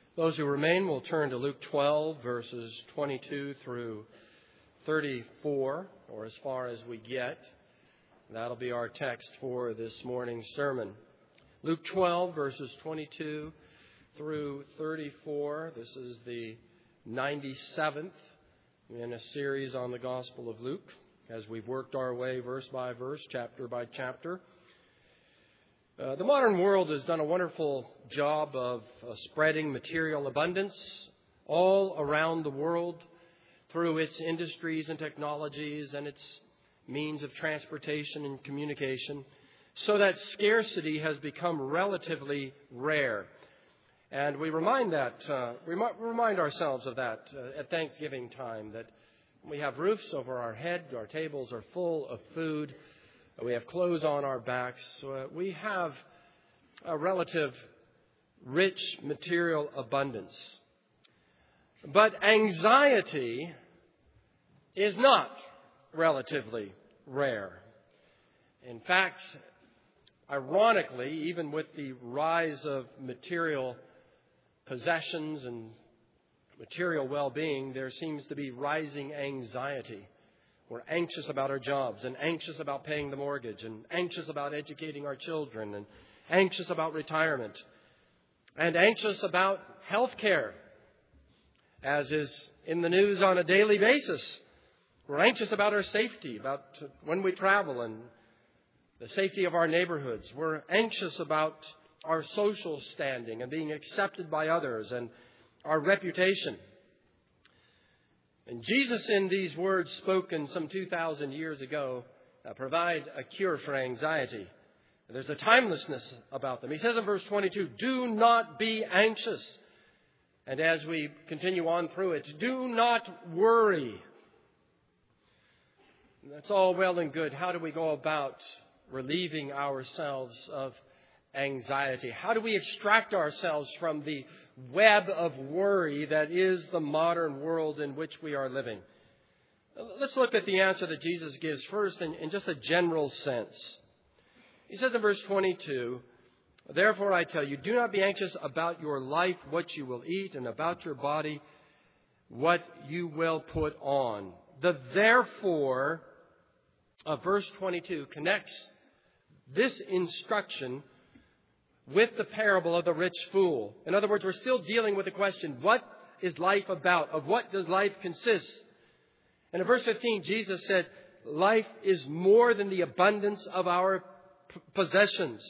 Those who remain will turn to Luke 12, verses 22 through 34, or as far as we get. That'll be our text for this morning's sermon. Luke 12, verses 22 through 34. This is the 97th in a series on the Gospel of Luke, as we've worked our way verse by verse, chapter by chapter. The modern world has done a wonderful job of spreading material abundance all around the world through its industries and technologies and its means of transportation and communication, so that scarcity has become relatively rare. And we remind ourselves of that at Thanksgiving time, that we have roofs over our head, our tables are full of food, we have clothes on our backs. We have a relative rich material abundance. But anxiety is not relatively rare. In fact, ironically, even with the rise of material possessions and material well-being, there seems to be rising anxiety. We're anxious about our jobs and anxious about paying the mortgage and anxious about educating our children and anxious about retirement and anxious about health care, as is in the news on a daily basis. We're anxious about our safety, about when we travel and the safety of our neighborhoods. We're anxious about our social standing and being accepted by others and our reputation. And Jesus, in these words spoken some 2,000 years ago, provide a cure for anxiety. There's a timelessness about them. He says in verse 22, "Do not be anxious." And as we continue on through it, "Do not worry." That's all well and good. How do we go about relieving ourselves of anxiety? How do we extract ourselves from the web of worry that is the modern world in which we are living? Let's look at the answer that Jesus gives first in just a general sense. He says in verse 22, "Therefore I tell you, do not be anxious about your life, what you will eat, and about your body, what you will put on." The therefore of verse 22 connects this instruction with the parable of the rich fool. In other words, we're still dealing with the question, what is life about? Of what does life consist? And in verse 15, Jesus said, life is more than the abundance of our possessions.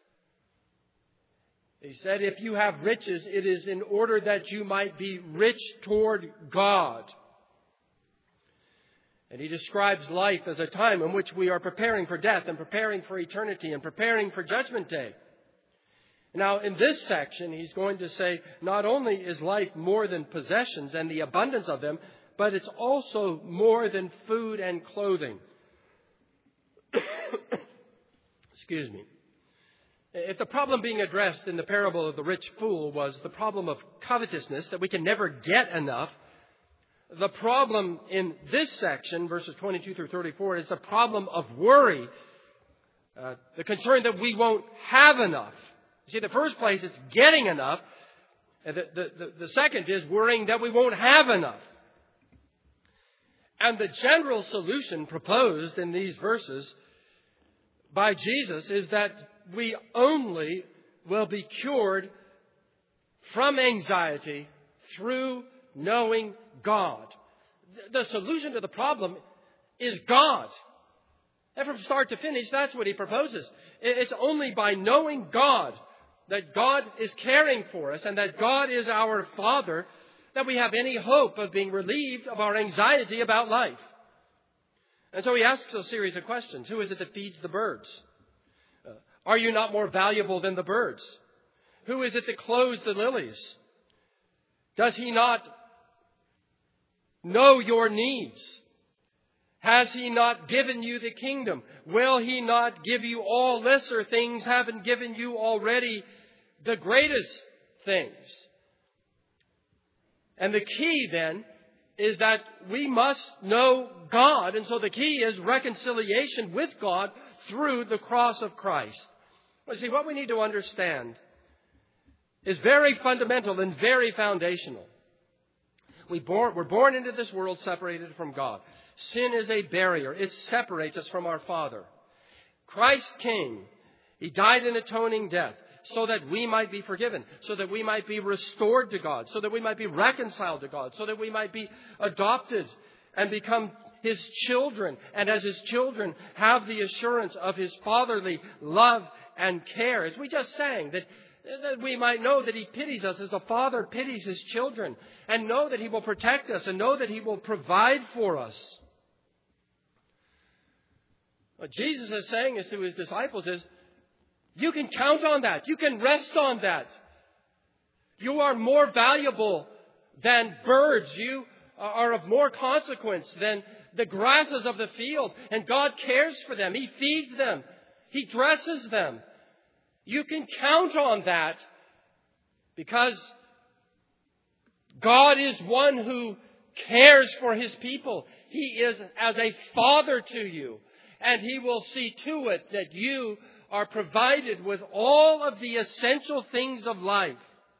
He said, if you have riches, it is in order that you might be rich toward God. And he describes life as a time in which we are preparing for death and preparing for eternity and preparing for Judgment Day. Now, in this section, he's going to say, not only is life more than possessions and the abundance of them, but it's also more than food and clothing. Excuse me. If the problem being addressed in the parable of the rich fool was the problem of covetousness, that we can never get enough, the problem in this section, verses 22 through 34, is the problem of worry, the concern that we won't have enough. You see, the first place, it's getting enough. The second is worrying that we won't have enough. And the general solution proposed in these verses by Jesus is that we only will be cured from anxiety through knowing God. The solution to the problem is God. And from start to finish, that's what he proposes. It's only by knowing God, that God is caring for us and that God is our Father, that we have any hope of being relieved of our anxiety about life. And so he asks a series of questions. Who is it that feeds the birds? Are you not more valuable than the birds? Who is it that clothes the lilies? Does he not know your needs? Has he not given you the kingdom? Will he not give you all lesser things, having given you already the greatest things? And the key then is that we must know God. And so the key is reconciliation with God through the cross of Christ. Well, see, what we need to understand is very fundamental and very foundational. We're born into this world separated from God. Sin is a barrier. It separates us from our Father. Christ came. He died an atoning death so that we might be forgiven, so that we might be restored to God, so that we might be reconciled to God, so that we might be adopted and become His children, and as His children have the assurance of His fatherly love and care. As we just sang, that we might know that He pities us as a father pities His children, and know that He will protect us, and know that He will provide for us. What Jesus is saying is to His disciples is, you can count on that. You can rest on that. You are more valuable than birds. You are of more consequence than the grasses of the field. And God cares for them. He feeds them. He dresses them. You can count on that because God is one who cares for His people. He is as a father to you. And He will see to it that you are provided with all of the essential things of life.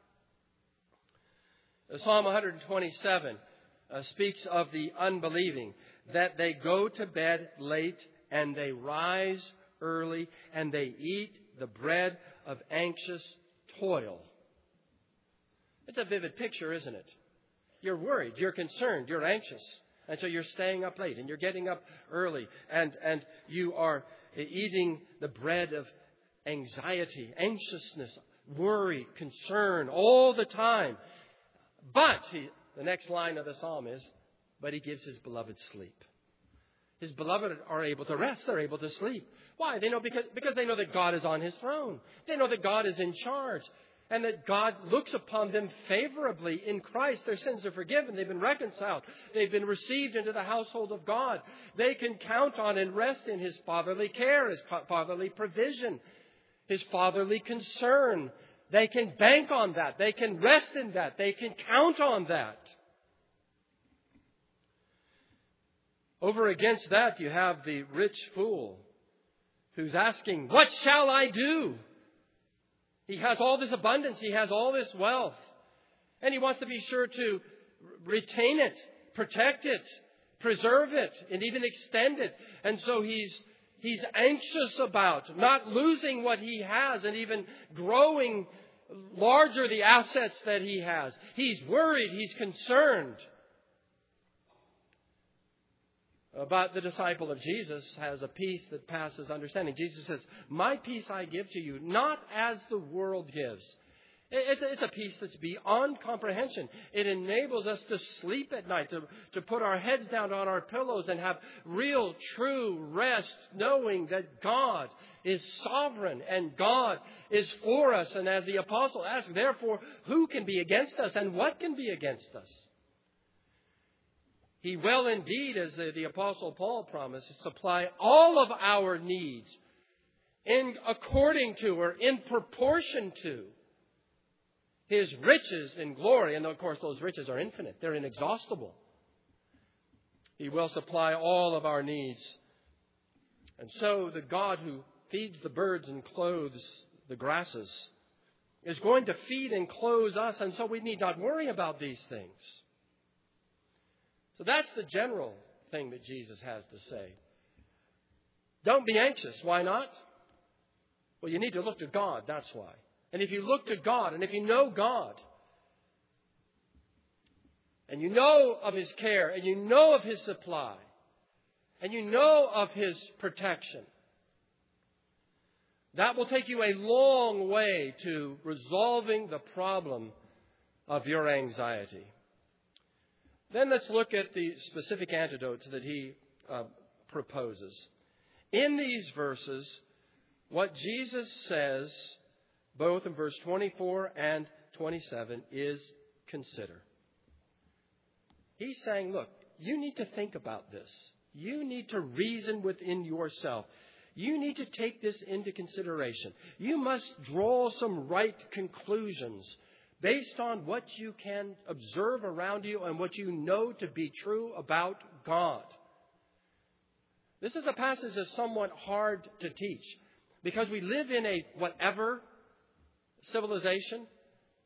Psalm 127 speaks of the unbelieving, that they go to bed late and they rise early and they eat the bread of anxious toil. It's a vivid picture, isn't it? You're worried, you're concerned, you're anxious. And so you're staying up late and you're getting up early and you are eating the bread of anxiety, anxiousness, worry, concern all the time. But the next line of the psalm is, but He gives His beloved sleep. His beloved are able to rest. They're able to sleep. Why? They know because they know that God is on His throne. They know that God is in charge. And that God looks upon them favorably in Christ. Their sins are forgiven. They've been reconciled. They've been received into the household of God. They can count on and rest in His fatherly care, His fatherly provision, His fatherly concern. They can bank on that. They can rest in that. They can count on that. Over against that, you have the rich fool who's asking, what shall I do? He has all this abundance. He has all this wealth. And he wants to be sure to retain it, protect it, preserve it, and even extend it. And so he's anxious about not losing what he has and even growing larger the assets that he has. He's worried. He's concerned. But the disciple of Jesus has a peace that passes understanding. Jesus says, my peace I give to you, not as the world gives. It's a peace that's beyond comprehension. It enables us to sleep at night, to put our heads down on our pillows and have real, true rest, knowing that God is sovereign and God is for us. And as the apostle asked, therefore, who can be against us and what can be against us? He will indeed, as the Apostle Paul promised, supply all of our needs according to or in proportion to His riches in glory. And of course, those riches are infinite. They're inexhaustible. He will supply all of our needs. And so the God who feeds the birds and clothes the grasses is going to feed and clothe us. And so we need not worry about these things. So that's the general thing that Jesus has to say. Don't be anxious. Why not? Well, you need to look to God. That's why. And if you look to God, and if you know God, and you know of His care, and you know of His supply, and you know of His protection, that will take you a long way to resolving the problem of your anxiety. Then let's look at the specific antidotes that he proposes. In these verses, what Jesus says, both in verse 24 and 27, is consider. He's saying, look, you need to think about this. You need to reason within yourself. You need to take this into consideration. You must draw some right conclusions based on what you can observe around you and what you know to be true about God. This is a passage that's somewhat hard to teach because we live in a whatever civilization.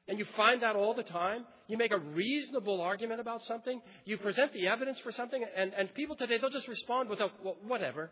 And you find that all the time. You make a reasonable argument about something. You present the evidence for something. And people today, they'll just respond with well, whatever.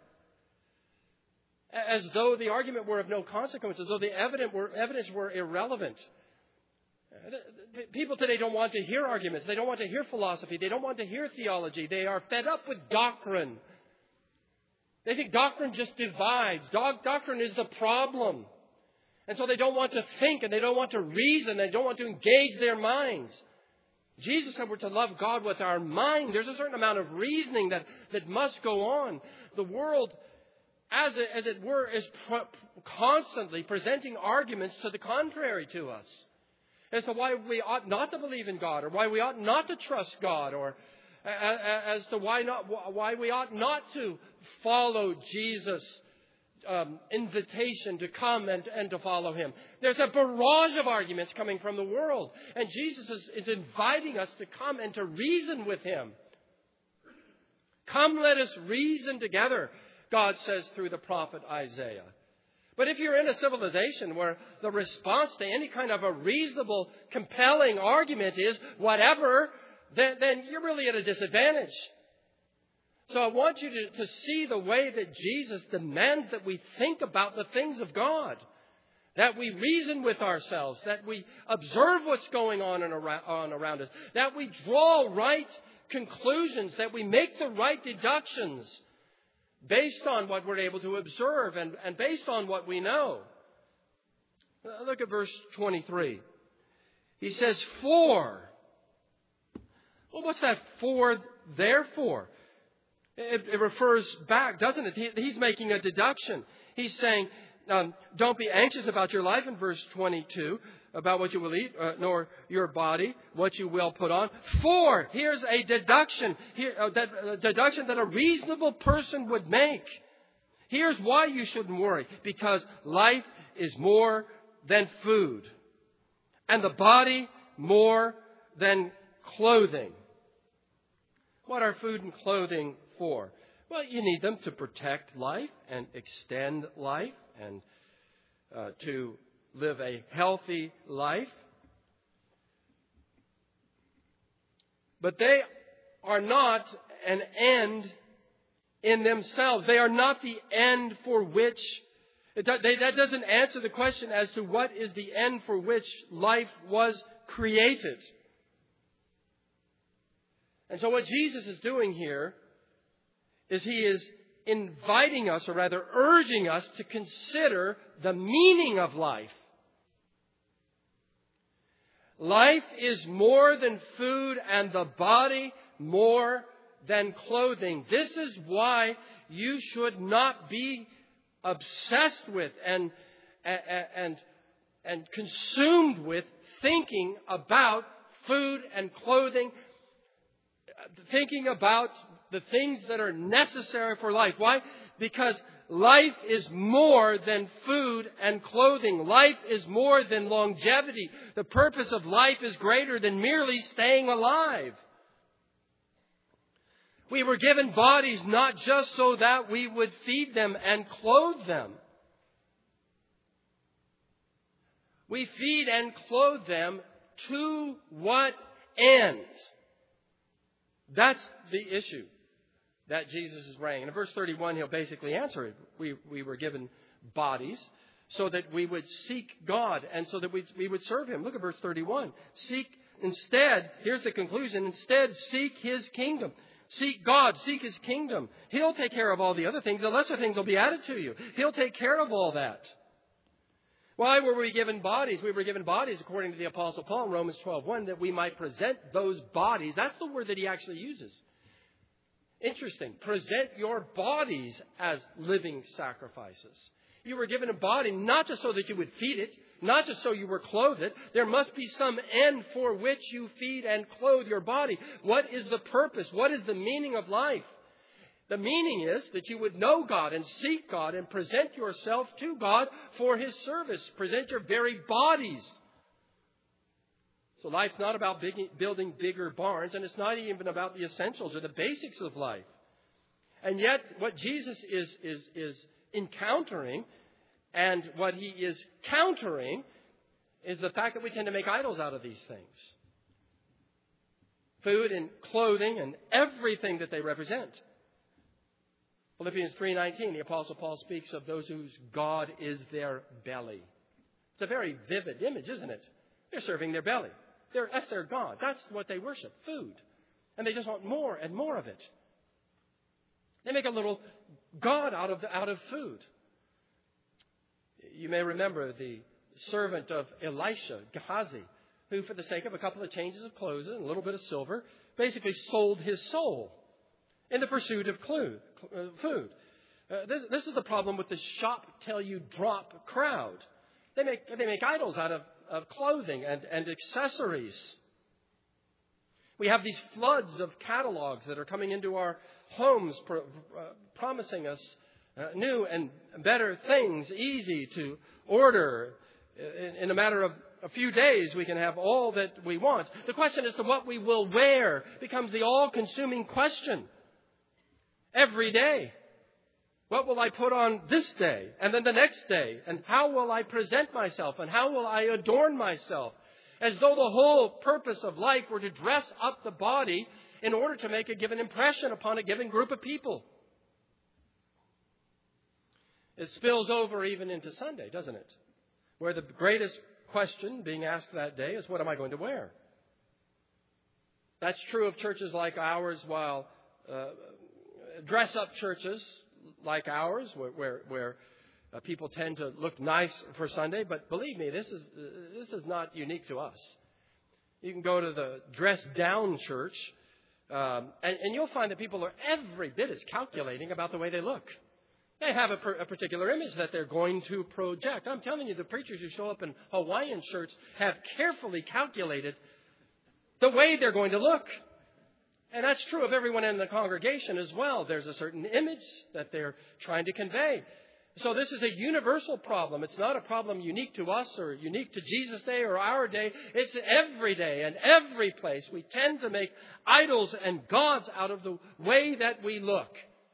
As though the argument were of no consequence. As though the evidence were irrelevant. People today don't want to hear arguments. They don't want to hear philosophy. They don't want to hear theology. They are fed up with doctrine. They think doctrine just divides. Doctrine is the problem. And so they don't want to think and they don't want to reason. They don't want to engage their minds. Jesus said we're to love God with our mind. There's a certain amount of reasoning that must go on. The world, as it were, is constantly presenting arguments to the contrary to us. As to why we ought not to believe in God, or why we ought not to trust God, or as to why we ought not to follow Jesus' invitation to come and to follow Him. There's a barrage of arguments coming from the world, and Jesus is inviting us to come and to reason with Him. Come, let us reason together, God says through the prophet Isaiah. But if you're in a civilization where the response to any kind of a reasonable, compelling argument is whatever, then you're really at a disadvantage. So I want you to see the way that Jesus demands that we think about the things of God. That we reason with ourselves. That we observe what's going on around us. That we draw right conclusions. That we make the right deductions. Based on what we're able to observe and based on what we know. Look at verse 23. He says, for. Well, what's that for, therefore? It refers back, doesn't it? He's making a deduction. He's saying, don't be anxious about your life in verse 22, about what you will eat, nor your body, what you will put on. For, here's a deduction, deduction that a reasonable person would make. Here's why you shouldn't worry. Because life is more than food, and the body more than clothing. What are food and clothing for? Well, you need them to protect life and extend life and to live a healthy life. But they are not an end in themselves. They are not the end for which... That doesn't answer the question as to what is the end for which life was created. And so what Jesus is doing here is He is inviting us, or rather urging us, to consider the meaning of life. Life is more than food, and the body more than clothing. This is why you should not be obsessed with and consumed with thinking about food and clothing, thinking about the things that are necessary for life. Why? Because life is more than food and clothing. Life is more than longevity. The purpose of life is greater than merely staying alive. We were given bodies not just so that we would feed them and clothe them. We feed and clothe them to what end? That's the issue that Jesus is raising. In verse 31, He'll basically answer it. We were given bodies so that we would seek God and so that we would serve Him. Look at verse 31. Here's the conclusion, instead seek His kingdom. Seek God, seek His kingdom. He'll take care of all the other things. The lesser things will be added to you. He'll take care of all that. Why were we given bodies? We were given bodies, according to the Apostle Paul in Romans 12:1, that we might present those bodies. That's the word that he actually uses. Interesting. Present your bodies as living sacrifices. You were given a body not just so that you would feed it, not just so you were clothed it. There must be some end for which you feed and clothe your body. What is the purpose? What is the meaning of life? The meaning is that you would know God and seek God and present yourself to God for His service. Present your very bodies. So life's not about building bigger barns, and it's not even about the essentials or the basics of life. And yet what Jesus is encountering and what He is countering is the fact that we tend to make idols out of these things. Food and clothing and everything that they represent. Philippians 3:19, the Apostle Paul speaks of those whose God is their belly. It's a very vivid image, isn't it? They're serving their belly. That's their God. That's what they worship, food. And they just want more and more of it. They make a little God out of food. You may remember the servant of Elisha, Gehazi, who for the sake of a couple of changes of clothes and a little bit of silver, basically sold his soul in the pursuit of food. This is the problem with the shop-till-you-drop crowd. They make idols out of clothing and accessories. We have these floods of catalogs that are coming into our homes promising us new and better things, easy to order. In a matter of a few days, we can have all that we want. The question as to what we will wear becomes the all-consuming question. Every day. What will I put on this day and then the next day? And how will I present myself? And how will I adorn myself? As though the whole purpose of life were to dress up the body in order to make a given impression upon a given group of people. It spills over even into Sunday, doesn't it? Where the greatest question being asked that day is, what am I going to wear? That's true of churches like ours, while dress-up churches like ours, where people tend to look nice for Sunday. But believe me, this is not unique to us. You can go to the dress-down church, and you'll find that people are every bit as calculating about the way they look. They have a particular image that they're going to project. I'm telling you, the preachers who show up in Hawaiian shirts have carefully calculated the way they're going to look. And that's true of everyone in the congregation as well. There's a certain image that they're trying to convey. So this is a universal problem. It's not a problem unique to us or unique to Jesus' day or our day. It's every day and every place. We tend to make idols and gods out of the way that we look.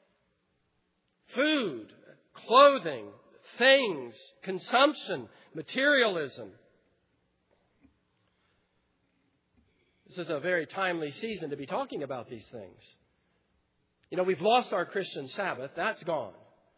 Food, clothing, things, consumption, materialism. This is a very timely season to be talking about these things. You know, we've lost our Christian Sabbath. That's gone.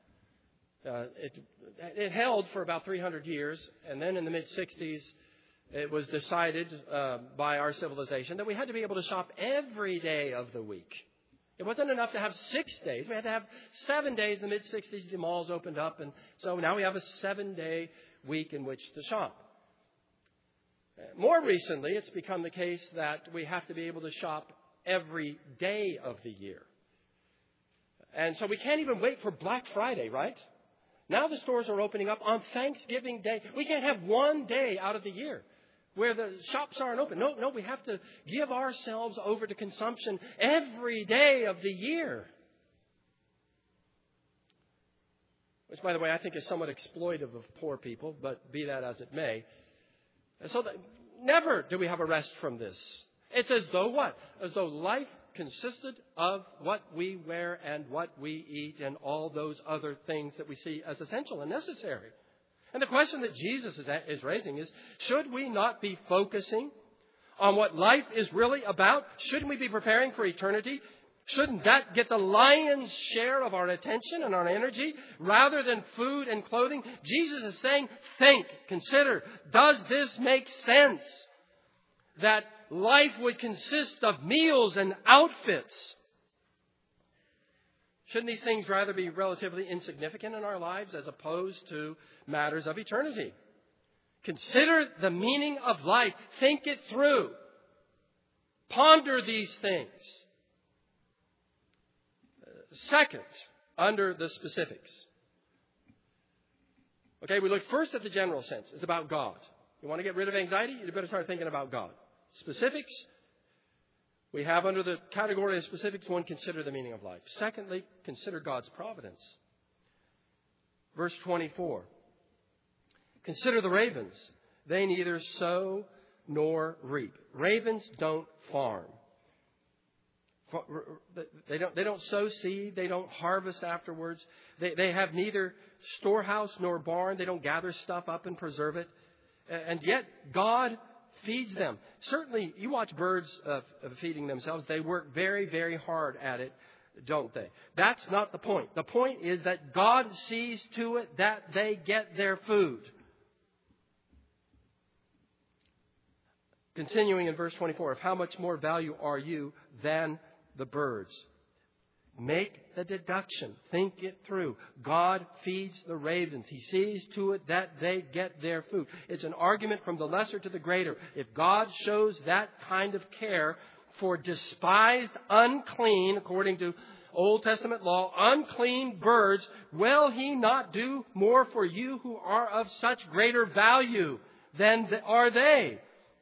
It held for about 300 years, and then in the mid-60s, it was decided by our civilization that we had to be able to shop every day of the week. It wasn't enough to have 6 days. We had to have 7 days. In the mid-60s, the malls opened up, and so now we have a 7-day week in which to shop. More recently, it's become the case that we have to be able to shop every day of the year. And so we can't even wait for Black Friday, right? Now the stores are opening up on Thanksgiving Day. We can't have one day out of the year where the shops aren't open. No, we have to give ourselves over to consumption every day of the year. Which, by the way, I think is somewhat exploitive of poor people, but be that as it may. So never do we have a rest from this. It's as though what? As though life consisted of what we wear and what we eat and all those other things that we see as essential and necessary. And the question that Jesus is raising is, should we not be focusing on what life is really about? Shouldn't we be preparing for eternity? Shouldn't that get the lion's share of our attention and our energy rather than food and clothing? Jesus is saying, think, consider, does this make sense? That life would consist of meals and outfits. Shouldn't these things rather be relatively insignificant in our lives as opposed to matters of eternity? Consider the meaning of life. Think it through. Ponder these things. Second, under the specifics. Okay, we look first at the general sense. It's about God. You want to get rid of anxiety? You better start thinking about God. Specifics. We have under the category of specifics, one, consider the meaning of life. Secondly, consider God's providence. Verse 24. Consider the ravens. They neither sow nor reap. Ravens don't farm. They don't sow seed. They don't harvest afterwards. They have neither storehouse nor barn. They don't gather stuff up and preserve it. And yet God feeds them. Certainly, you watch birds feeding themselves. They work very, very hard at it, don't they? That's not the point. The point is that God sees to it that they get their food. Continuing in verse 24, of how much more value are you than the birds? Make the deduction. Think it through. God feeds the ravens. He sees to it that they get their food. It's an argument from the lesser to the greater. If God shows that kind of care for despised, unclean, according to Old Testament law, unclean birds, will He not do more for you who are of such greater value than are they?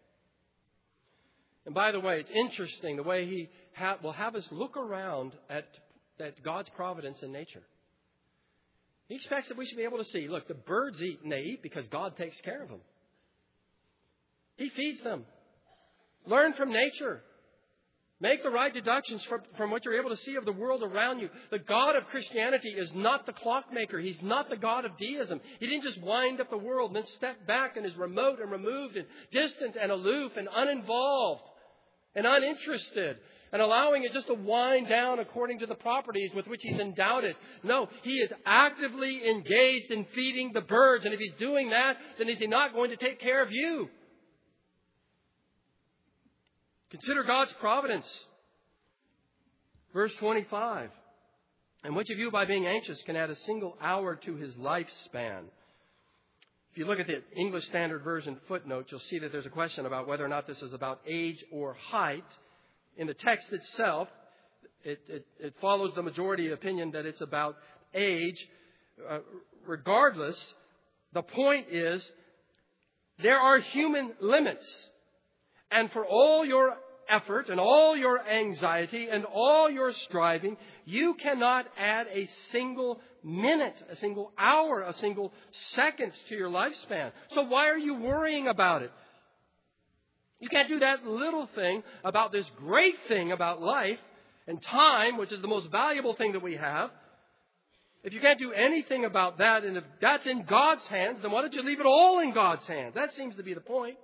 And by the way, it's interesting the way He will have us look around at God's providence in nature. He expects that we should be able to see, look, the birds eat, and they eat because God takes care of them. He feeds them. Learn from nature. Make the right deductions from what you're able to see of the world around you. The God of Christianity is not the clockmaker. He's not the God of deism. He didn't just wind up the world and then step back and is remote and removed and distant and aloof and uninvolved and uninterested and allowing it just to wind down according to the properties with which He's endowed it. No, He is actively engaged in feeding the birds. And if He's doing that, then is He not going to take care of you? Consider God's providence. Verse 25. And which of you, by being anxious, can add a single hour to his lifespan? If you look at the English Standard Version footnote, you'll see that there's a question about whether or not this is about age or height. In the text itself, it follows the majority opinion that it's about age. Regardless, the point is there are human limits. And for all your effort and all your anxiety and all your striving, you cannot add a single minute, a single hour, a single second to your lifespan. So why are you worrying about it? You can't do that little thing about this great thing about life and time, which is the most valuable thing that we have. If you can't do anything about that, and if that's in God's hands, then why don't you leave it all in God's hands? That seems to be the point.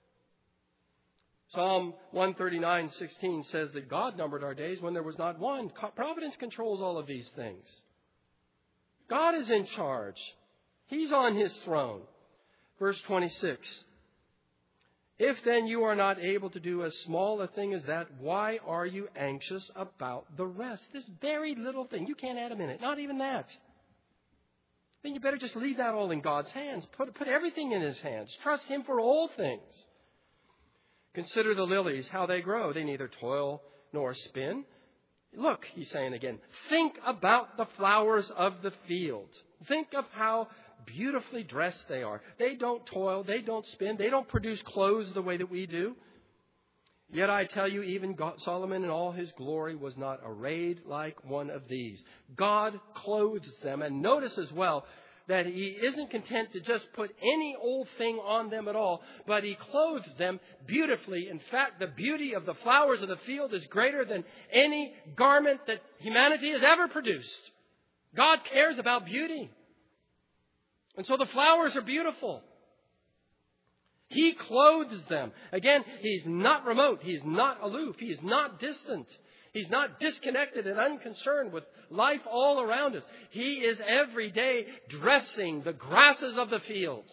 Psalm 139:16 says that God numbered our days when there was not one. Providence controls all of these things. God is in charge. He's on His throne. Verse 26. If then you are not able to do as small a thing as that, why are you anxious about the rest? This very little thing. You can't add a minute. Not even that. Then you better just leave that all in God's hands. Put everything in His hands. Trust Him for all things. Consider the lilies, how they grow. They neither toil nor spin. Look, He's saying again, think about the flowers of the field. Think of how beautifully dressed they are. They don't toil. They don't spin. They don't produce clothes the way that we do. Yet I tell you, even Solomon in all his glory was not arrayed like one of these. God clothes them. And notice as well that He isn't content to just put any old thing on them at all, but He clothes them beautifully. In fact, the beauty of the flowers of the field is greater than any garment that humanity has ever produced. God cares about beauty. And so the flowers are beautiful. He clothes them. Again, He's not remote. He's not aloof. He's not distant. He's not disconnected and unconcerned with life all around us. He is every day dressing the grasses of the field.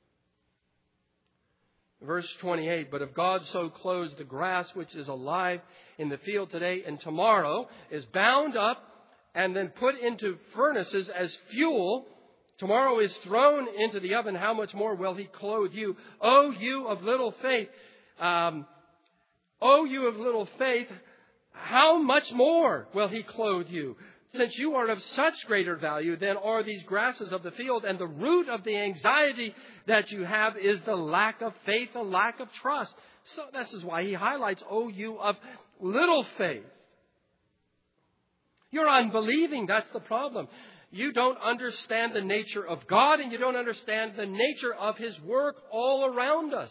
Verse 28, but if God so clothes the grass which is alive in the field today and tomorrow is bound up and then put into furnaces as fuel, tomorrow is thrown into the oven, how much more will He clothe you? O you of little faith, how much more will He clothe you? Since you are of such greater value than are these grasses of the field, and the root of the anxiety that you have is the lack of faith, a lack of trust. So this is why He highlights, O you of little faith. You're unbelieving, that's the problem. You don't understand the nature of God, and you don't understand the nature of His work all around us.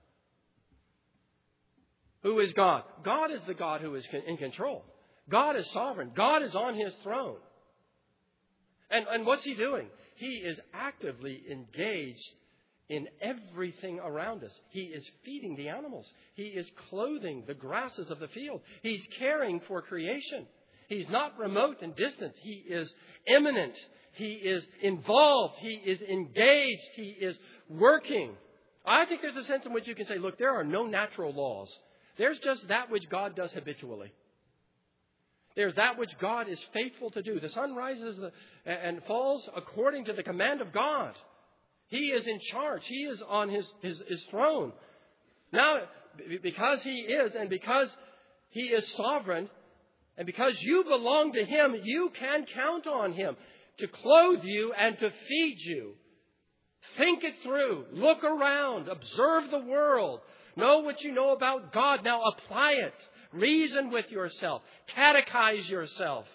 Who is God? God is the God who is in control. God is sovereign. God is on His throne. And what's He doing? He is actively engaged in everything around us. He is feeding the animals. He is clothing the grasses of the field. He's caring for creation. He's not remote and distant. He is immanent. He is involved. He is engaged. He is working. I think there's a sense in which you can say, look, there are no natural laws. There's just that which God does habitually. There's that which God is faithful to do. The sun rises and falls according to the command of God. He is in charge. He is on his throne. Now, because He is, and because He is sovereign, and because you belong to Him, you can count on Him to clothe you and to feed you. Think it through. Look around. Observe the world. Know what you know about God. Now apply it. Reason with yourself. Catechize yourself.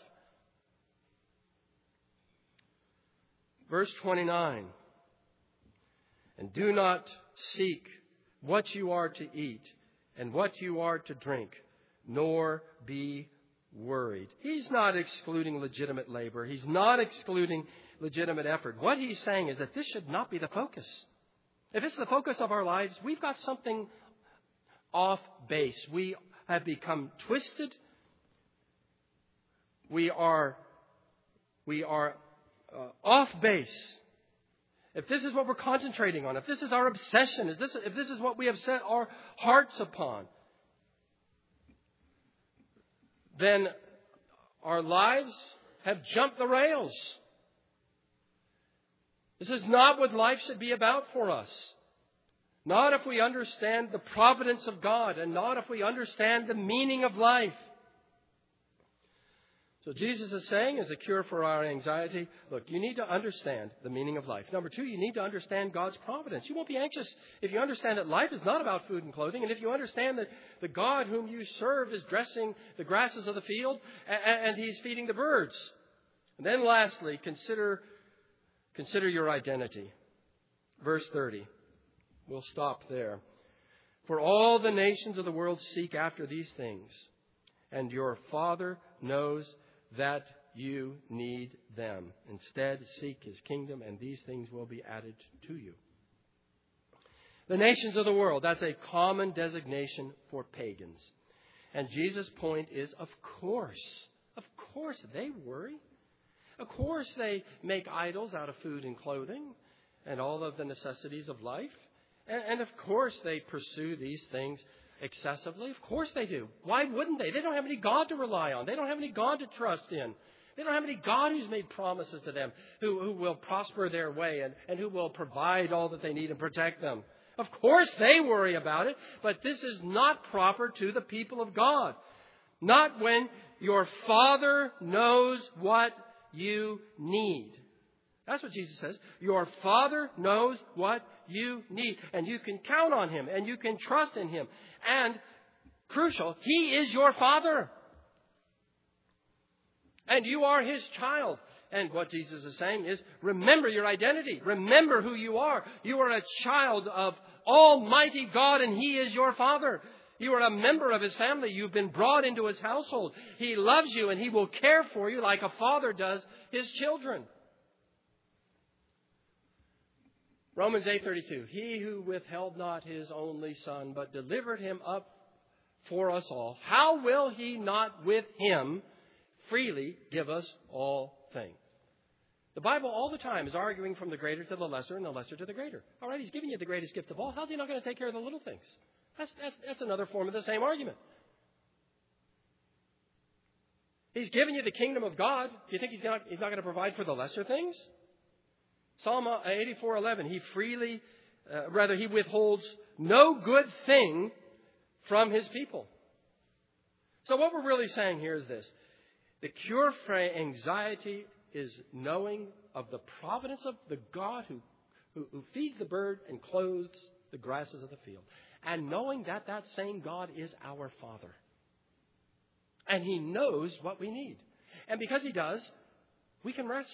Verse 29. And do not seek what you are to eat and what you are to drink, nor be worried. He's not excluding legitimate labor. He's not excluding legitimate effort. What he's saying is that this should not be the focus. If this is the focus of our lives, we've got something off base. We have become twisted. We are off base. If this is what we're concentrating on, if this is our obsession, if this is what we have set our hearts upon, then our lives have jumped the rails. This is not what life should be about for us. Not if we understand the providence of God, and not if we understand the meaning of life. So Jesus is saying, as a cure for our anxiety, look, you need to understand the meaning of life. Number two, you need to understand God's providence. You won't be anxious if you understand that life is not about food and clothing, and if you understand that the God whom you serve is dressing the grasses of the field and He's feeding the birds. And then lastly, consider your identity. Verse 30. We'll stop there. For all the nations of the world seek after these things, and your Father knows that you need them. Instead, seek His kingdom, and these things will be added to you. The nations of the world, that's a common designation for pagans. And Jesus' point is, of course they worry. Of course they make idols out of food and clothing and all of the necessities of life. And of course they pursue these things excessively. Of course they do. Why wouldn't they? They don't have any God to rely on. They don't have any God to trust in. They don't have any God who's made promises to them, who will prosper their way and who will provide all that they need and protect them. Of course they worry about it, but this is not proper to the people of God. Not when your Father knows what you need. That's what Jesus says. Your Father knows what you need. And you can count on Him. And you can trust in Him. And, crucial, He is your Father. And you are His child. And what Jesus is saying is, remember your identity. Remember who you are. You are a child of Almighty God, and He is your Father. You are a member of His family. You've been brought into His household. He loves you, and He will care for you like a father does his children. Romans 8:32, He who withheld not His only Son, but delivered Him up for us all, how will He not with Him freely give us all things? The Bible all the time is arguing from the greater to the lesser and the lesser to the greater. All right, He's giving you the greatest gift of all. How's He not going to take care of the little things? That's another form of the same argument. He's giving you the kingdom of God. Do you think He's not going to provide for the lesser things? Psalm 84:11, He withholds no good thing from His people. So what we're really saying here is this. The cure for anxiety is knowing of the providence of the God who feeds the bird and clothes the grasses of the field. And knowing that that same God is our Father. And He knows what we need. And because He does, we can rest.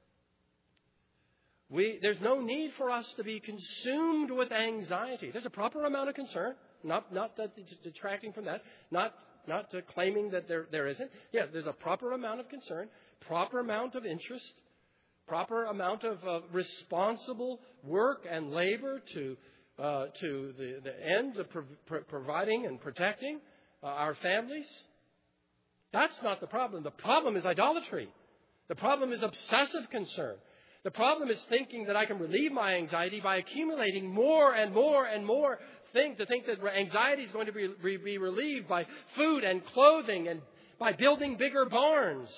There's no need for us to be consumed with anxiety. There's a proper amount of concern, not detracting from that, not claiming that there isn't. Yeah, there's a proper amount of concern, proper amount of interest, proper amount of responsible work and labor to the end of providing and protecting our families? That's not the problem. The problem is idolatry. The problem is obsessive concern. The problem is thinking that I can relieve my anxiety by accumulating more and more and more things, to think that anxiety is going to be relieved by food and clothing and by building bigger barns.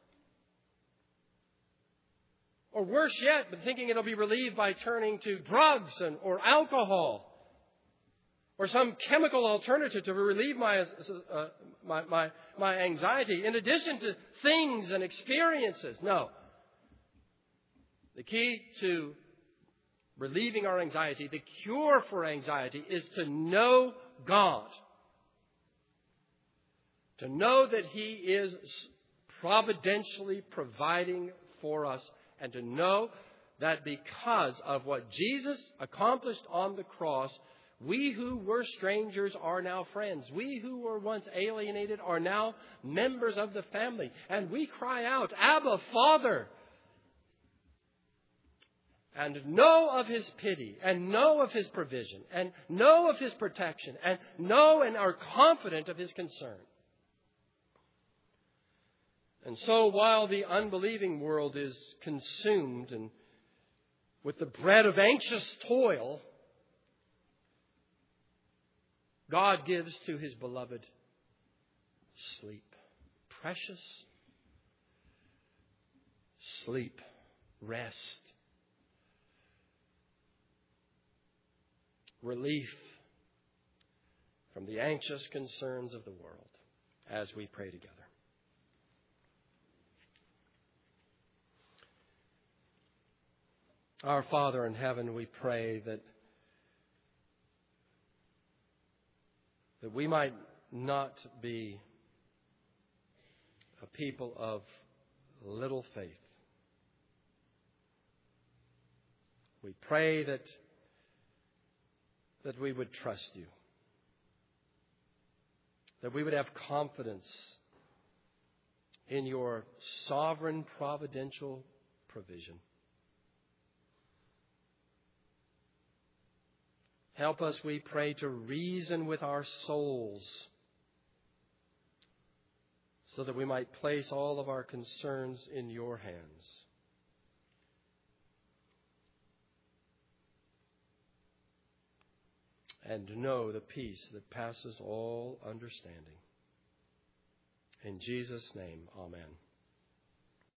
Or worse yet, but thinking it'll be relieved by turning to drugs or alcohol or some chemical alternative to relieve my anxiety, in addition to things and experiences. No. The key to relieving our anxiety, the cure for anxiety, is to know God. To know that He is providentially providing for us, and to know that because of what Jesus accomplished on the cross, we who were strangers are now friends. We who were once alienated are now members of the family. And we cry out, Abba, Father. And know of His pity, and know of His provision, and know of His protection, and know and are confident of His concern. And so while the unbelieving world is consumed and with the bread of anxious toil, God gives to His beloved sleep. Precious sleep. Rest. Relief from the anxious concerns of the world as we pray together. Our Father in heaven, we pray that we might not be a people of little faith. We pray that we would trust You, that we would have confidence in Your sovereign providential provision. Help us, we pray, to reason with our souls so that we might place all of our concerns in Your hands. And know the peace that passes all understanding. In Jesus' name, amen.